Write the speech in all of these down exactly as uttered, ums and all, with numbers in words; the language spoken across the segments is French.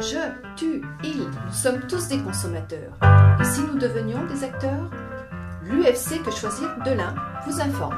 Je, tu, il, nous sommes tous des consommateurs. Et si nous devenions des acteurs? L'U F C Que Choisir de l'Ain vous informe.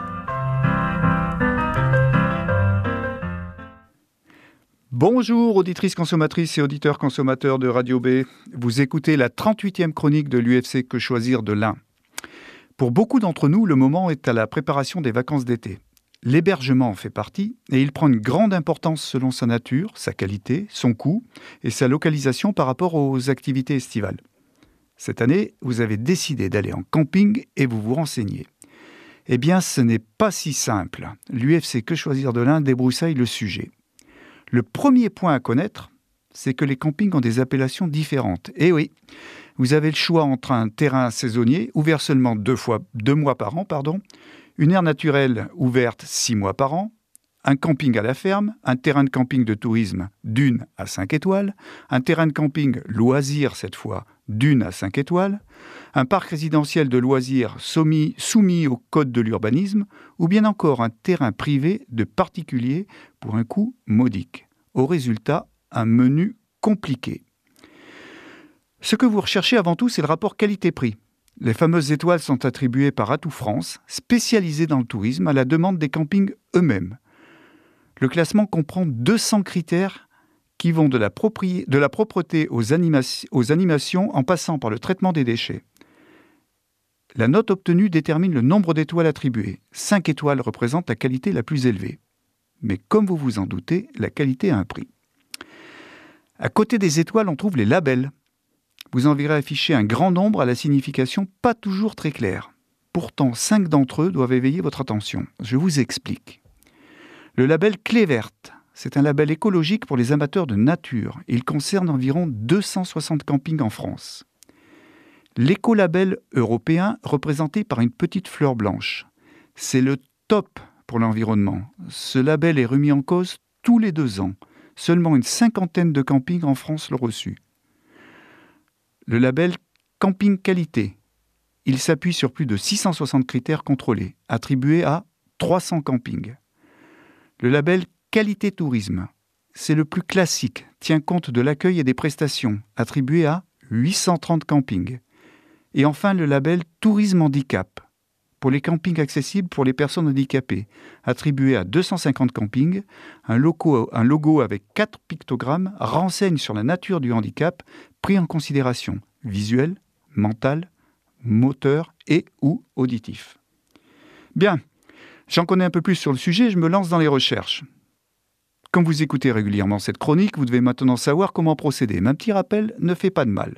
Bonjour auditrices consommatrices et auditeurs consommateurs de Radio B. Vous écoutez la trente-huitième chronique de l'U F C Que Choisir de l'Ain. Pour beaucoup d'entre nous, le moment est à la préparation des vacances d'été. L'hébergement en fait partie et il prend une grande importance selon sa nature, sa qualité, son coût et sa localisation par rapport aux activités estivales. Cette année, vous avez décidé d'aller en camping et vous vous renseignez. Eh bien, ce n'est pas si simple. L'U F C Que Choisir de l'Ain débroussaille le sujet. Le premier point à connaître, c'est que les campings ont des appellations différentes. Et oui, vous avez le choix entre un terrain saisonnier ouvert seulement deux fois, deux mois par an, pardon, une aire naturelle ouverte six mois par an, un camping à la ferme, un terrain de camping de tourisme d'une à cinq étoiles, un terrain de camping loisir cette fois d'une à cinq étoiles, un parc résidentiel de loisirs soumis, soumis au code de l'urbanisme, ou bien encore un terrain privé de particuliers pour un coût modique. Au résultat, un menu compliqué. Ce que vous recherchez avant tout, c'est le rapport qualité-prix. Les fameuses étoiles sont attribuées par Atout France, spécialisée dans le tourisme, à la demande des campings eux-mêmes. Le classement comprend deux cents critères qui vont de la, propri- de la propreté aux, anima- aux animations en passant par le traitement des déchets. La note obtenue détermine le nombre d'étoiles attribuées. cinq étoiles représentent la qualité la plus élevée. Mais comme vous vous en doutez, la qualité a un prix. À côté des étoiles, on trouve les labels. Vous en verrez afficher un grand nombre à la signification pas toujours très claire. Pourtant, cinq d'entre eux doivent éveiller votre attention. Je vous explique. Le label Clé Verte, c'est un label écologique pour les amateurs de nature. Il concerne environ deux cent soixante campings en France. L'écolabel européen, représenté par une petite fleur blanche. C'est le top pour l'environnement. Ce label est remis en cause tous les deux ans. Seulement une cinquantaine de campings en France l'ont reçu. Le label Camping Qualité. Il s'appuie sur plus de six cent soixante critères contrôlés, attribués à trois cents campings. Le label Qualité Tourisme. C'est le plus classique, tient compte de l'accueil et des prestations, attribué à huit cent trente campings. Et enfin, le label Tourisme Handicap, pour les campings accessibles pour les personnes handicapées, attribué à deux cent cinquante campings. Un logo, un logo avec quatre pictogrammes renseigne sur la nature du handicap pris en considération, visuel, mental, moteur et ou auditif. Bien, j'en connais un peu plus sur le sujet, je me lance dans les recherches. Comme vous écoutez régulièrement cette chronique, vous devez maintenant savoir comment procéder. Mais un petit rappel ne fait pas de mal.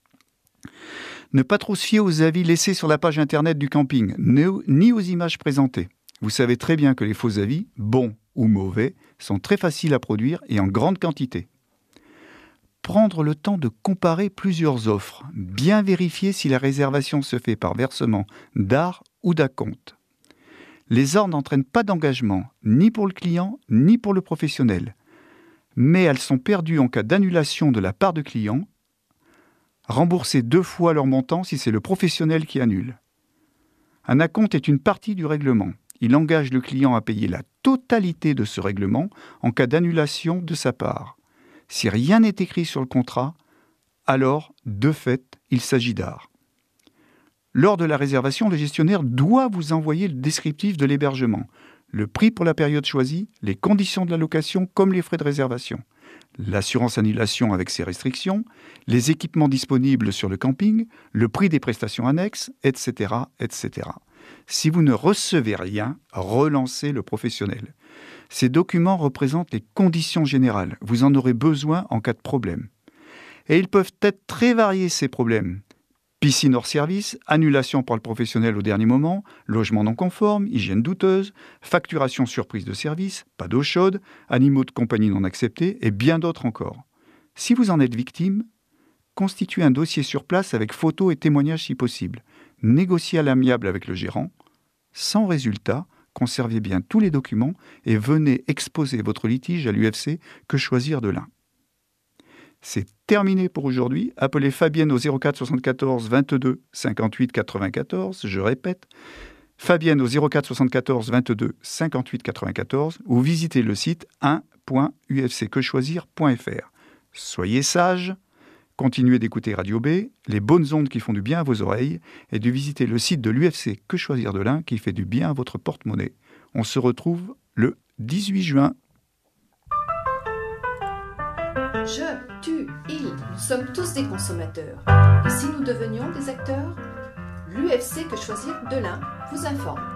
Ne pas trop se fier aux avis laissés sur la page internet du camping, ni aux images présentées. Vous savez très bien que les faux avis, bons ou mauvais, sont très faciles à produire et en grande quantité. Prendre le temps de comparer plusieurs offres, bien vérifier si la réservation se fait par versement d'art ou d'acompte. Les ordres n'entraînent pas d'engagement, ni pour le client, ni pour le professionnel. Mais elles sont perdues en cas d'annulation de la part de clients. Rembourser deux fois leur montant si c'est le professionnel qui annule. Un acompte est une partie du règlement. Il engage le client à payer la totalité de ce règlement en cas d'annulation de sa part. Si rien n'est écrit sur le contrat, alors, de fait, il s'agit d'art. Lors de la réservation, le gestionnaire doit vous envoyer le descriptif de l'hébergement, le prix pour la période choisie, les conditions de la location comme les frais de réservation, l'assurance annulation avec ses restrictions, les équipements disponibles sur le camping, le prix des prestations annexes, et cetera, et cetera. Si vous ne recevez rien, relancez le professionnel. Ces documents représentent les conditions générales. Vous en aurez besoin en cas de problème. Et ils peuvent être très variés, ces problèmes. Piscine hors service, annulation par le professionnel au dernier moment, logement non conforme, hygiène douteuse, facturation surprise de service, pas d'eau chaude, animaux de compagnie non acceptés et bien d'autres encore. Si vous en êtes victime, constituez un dossier sur place avec photos et témoignages si possible. Négociez à l'amiable avec le gérant. Sans résultat, conservez bien tous les documents et venez exposer votre litige à l'U F C Que Choisir de l'Ain. C'est terminé pour aujourd'hui. Appelez Fabienne au zéro quatre soixante-quatorze vingt-deux cinquante-huit quatre-vingt-quatorze. Je répète, Fabienne au zéro quatre soixante-quatorze vingt-deux cinquante-huit quatre-vingt-quatorze ou visitez le site un point u f c que choisir point f r. Soyez sages, continuez d'écouter Radio B, les bonnes ondes qui font du bien à vos oreilles, et de visiter le site de l'U F C Que Choisir de l'Ain qui fait du bien à votre porte-monnaie. On se retrouve le dix-huit juin. Je, tu, il, nous sommes tous des consommateurs. Et si nous devenions des acteurs? L'U F C Que Choisir de l'Ain vous informe.